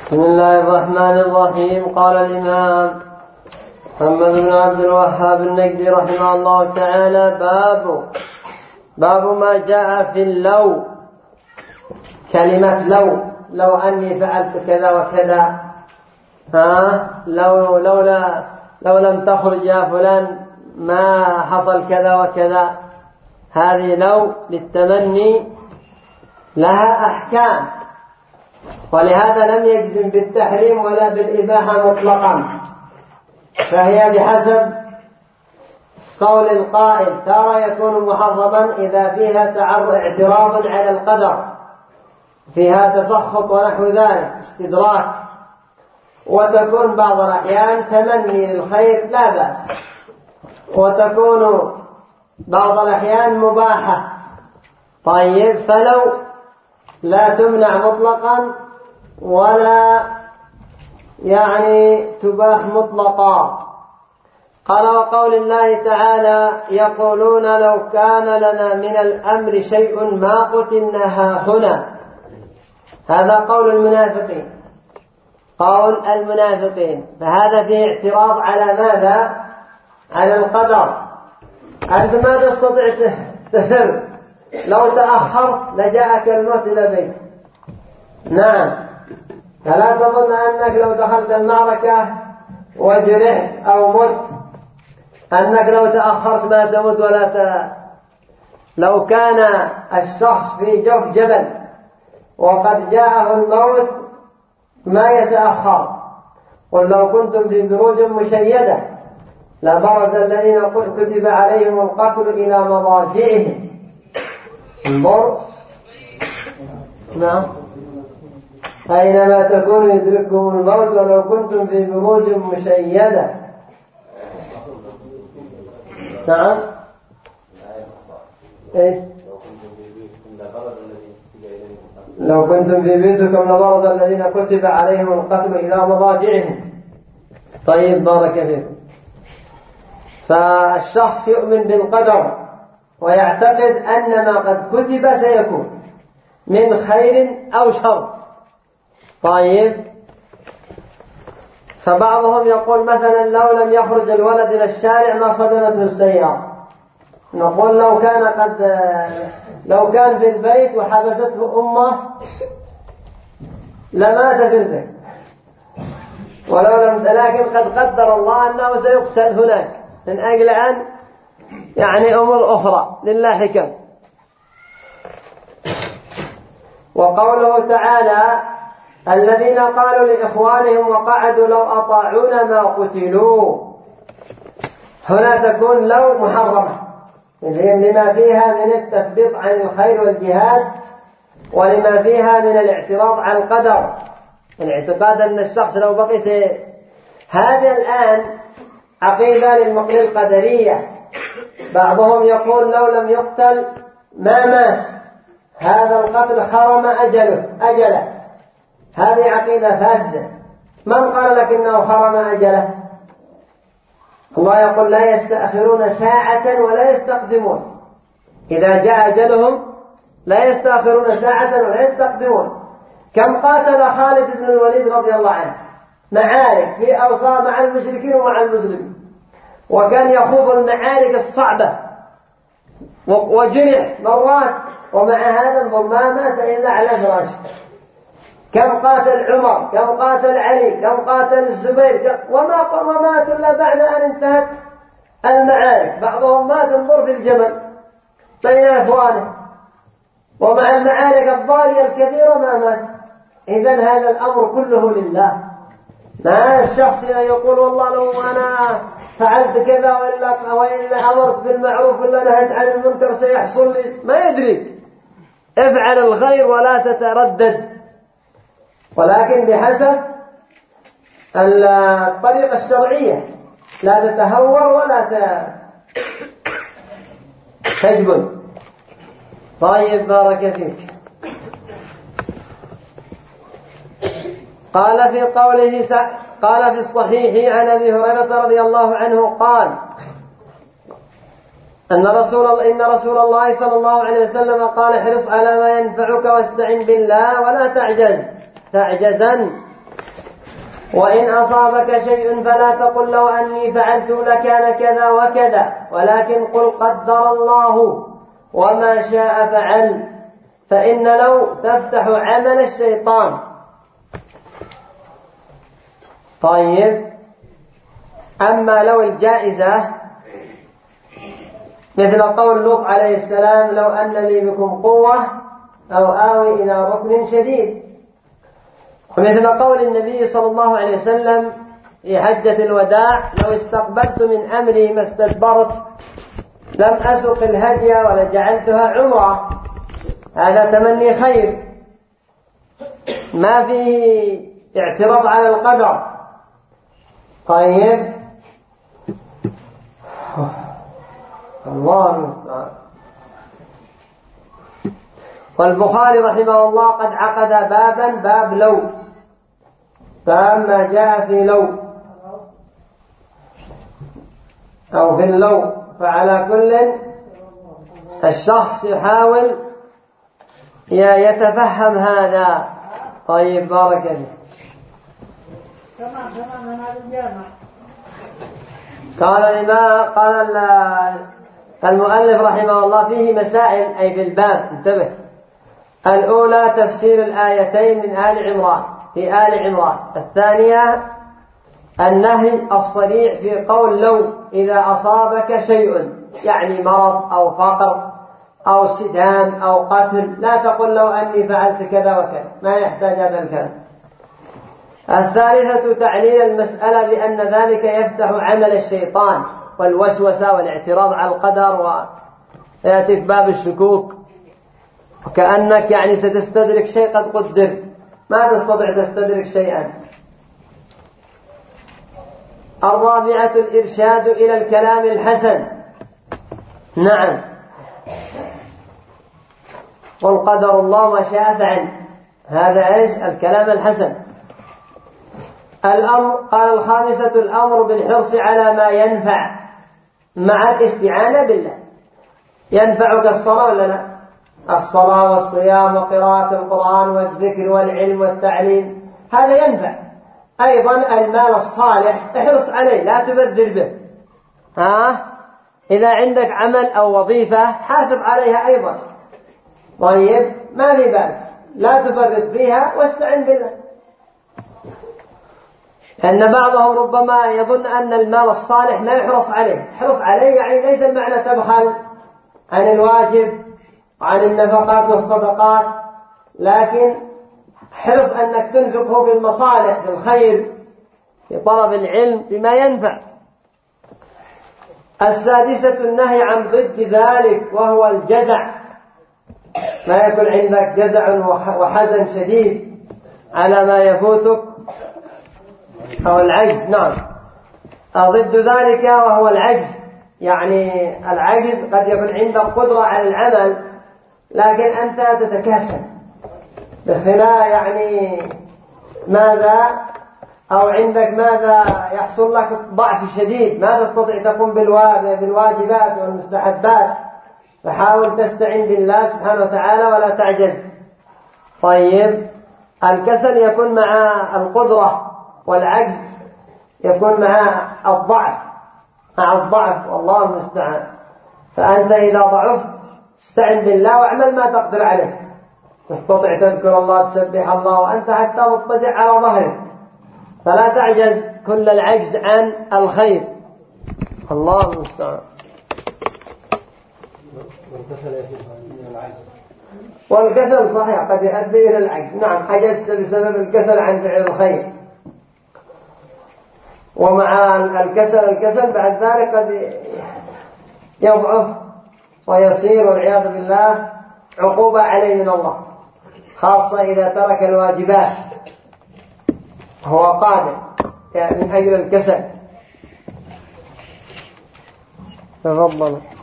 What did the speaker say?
بسم الله الرحمن الرحيم. قال الإمام محمد بن عبد الوهاب النجدي رحمه الله تعالى: باب ما جاء في اللو. كلمة لو أني فعلت كذا وكذا، لو لم تخرج يا فلان ما حصل كذا وكذا. هذه لو للتمني لها أحكام، ولهذا لم يجزم بالتحريم ولا بالإباحة مطلقا، فهي بحسب قول القائل. ترى يكون محرما إذا فيها اعتراض على القدر، فيها تسخط ونحو ذلك، استدراك. وتكون بعض الأحيان تمني للخير لا بأس، وتكون بعض الأحيان مباحة. طيب، فلو لا تمنع مطلقا ولا تباح مطلقا. قال: وقول الله تعالى: يقولون لو كان لنا من الأمر شيء ما قتلنا هاهنا. هذا قول المنافقين، فهذا فيه اعتراض على ماذا؟ على القدر. أنت ما تستطيع تفر، لو تأخرت لجاءك الموت إلى بيتك. نعم، فلا تظن أنك لو دخلت المعركة وجرحت أو مت أنك لو تأخرت ما تموت لو كان الشخص في جوف جبل وقد جاءه الموت ما يتأخر. قل لو كنتم في بروج مشيدة لبرز الذين كتب عليهم القتل إلى مضاجعهم. انظر، نعم، أينما تكونوا يدرككم الموت ولو كنتم في بروج مشيدة. نعم، إيش؟ لو كنتم في بيوتكم لبرز الذين كتب عليهم القتل إلى مضاجعهم. طيب، بارك فيكم. فالشخص يؤمن بالقدر ويعتقد أن ما قد كتب سيكون من خير أو شر. طيب، فبعضهم يقول مثلا: لو لم يخرج الولد إلى الشارع ما صدمته السيارة. نقول لو كان في البيت وحبسته أمه لمات في البيت، لكن قد قدر الله أنه سيقتل هناك من أجل أن أمور أخرى لله حكم. وقوله تعالى: الذين قالوا لإخوانهم وقعدوا لو أطاعونا ما قتلوا. هنا تكون لو محرمة لما فيها من التثبيط عن الخير والجهاد، ولما فيها من الاعتراض على القدر، الاعتقاد أن الشخص لو بقي هذا الآن عقيدة للقدرية. بعضهم يقول لو لم يقتل ما مات، هذا القتل خرم أجله. هذه عقيدة فاسدة. من قال لك إنه خرم أجله؟ الله يقول: لا يستأخرون ساعة ولا يستقدمون. إذا جاء أجلهم لا يستأخرون ساعة ولا يستقدمون. كم قاتل خالد بن الوليد رضي الله عنه معارك في أوصى مع المشركين ومع المسلمين، وكان يخوض المعارك الصعبة وجرح مرات، ومع هذا ما مات إلا على فراشه. كم قاتل عمر، كم قاتل علي، كم قاتل الزبير، وما ماتوا إلا بعد أن انتهت المعارك. بعضهم مات انظر في الجبل بين إخوانه، ومع المعارك الضارية الكثيرة ما مات. إذن هذا الأمر كله لله. ما الشخص يقول: والله لو أنا فعلت كذا وإلا أمرت بالمعروف ولا نهيت عن المنكر سيحصل لي. ما يدري، افعل الخير ولا تتردد، ولكن بحسب الطريقة الشرعية، لا تتهور ولا تجبن. طيب، بارك فيك. قال في الصحيح عن أبي هريرة رضي الله عنه قال: إن رسول الله صلى الله عليه وسلم قال: احرص على ما ينفعك واستعن بالله ولا تعجزا. وإن أصابك شيء فلا تقل لو أني فعلت لكان كذا وكذا، ولكن قل قدر الله وما شاء فعل، فإن لو تفتح عمل الشيطان. طيب، أما لو الجائزة مثل قول لوط عليه السلام لو أن لي بكم قوة أو آوي إلى ركن شديد، ومثل قول النبي صلى الله عليه وسلم في حجة الوداع لو استقبلت من أمري ما استدبرت لم أسق الهدي ولجعلتها عمرة. هذا تمني خير، ما فيه اعتراض على القدر. طيب، الله المستعان. والبخاري رحمه الله قد عقد بابا باب لو، فأما جاء في لو أو في اللو فعلى كل الشخص يحاول يتفهم هذا. طيب، بارك الله. قال المؤلف رحمه الله فيه مسائل أي في الباب، انتبه. الأولى تفسير الآيتين من آل عمران في آل عمران. الثانية النهي الصريح في قول لو إذا أصابك شيء، يعني مرض أو فقر أو سدام أو قتل، لا تقل لو أني فعلت كذا وكذا، ما يحتاج هذا الكلام. الثالثة تعليل المسألة بأن ذلك يفتح عمل الشيطان والوسوسة والاعتراض على القدر، ويأتيك باب الشكوك، وكأنك يعني ستستدرك شيء قد قدر، ما تستطيع تستدرك شيئا. الرابعة الإرشاد إلى الكلام الحسن. نعم، قل قدر الله ما شاء فعل، هذا ايش؟ الكلام الحسن. قال الخامسة الأمر بالحرص على ما ينفع مع الاستعانة بالله. ينفعك الصلاة ولا لا؟ الصلاة والصيام وقراءة القرآن والذكر والعلم والتعليم، هذا ينفع. أيضا المال الصالح احرص عليه، لا تبذر به. إذا عندك عمل أو وظيفة حافظ عليها أيضا. طيب، ما في بأس، لا تفرط فيها واستعن بالله. لأن بعضهم ربما يظن أن المال الصالح لا يحرص عليه. احرص عليه يعني ليس المعنى تبخل عن الواجب وعن النفقات والصدقات، لكن حرص أنك تنفقه في المصالح، في الخير، في طلب العلم، بما ينفع. السادسة النهي عن ضد ذلك وهو الجزع، ما يكون عندك جزع وحزن شديد على ما يفوتك أو العجز. نعم، ضد ذلك وهو العجز، يعني العجز قد يكون عندك قدرة على العمل لكن أنت تتكاسل بخلاف يعني ماذا، أو عندك ماذا يحصل لك ضعف شديد، ما تستطيع تقوم بالواجبات والمستحبات، فحاول تستعين بالله سبحانه وتعالى ولا تعجز. طيب، الكسل يكون مع القدرة، والعجز يكون مع الضعف والله المستعان. فأنت إذا ضعفت استعن بالله واعمل ما تقدر عليه، تستطيع تذكر الله، تسبح الله وأنت حتى مضطجع على ظهرك، فلا تعجز كل العجز عن الخير. الله المستعان. والكسل صحيح قد يؤدي إلى العجز. نعم، عجزت بسبب الكسل عن فعل الخير. ومع الكسل بعد ذلك قد يضعف ويصير والعياذ بالله عقوبة عليه من الله، خاصة إذا ترك الواجبات هو قادر من أجل الكسل. تفضل.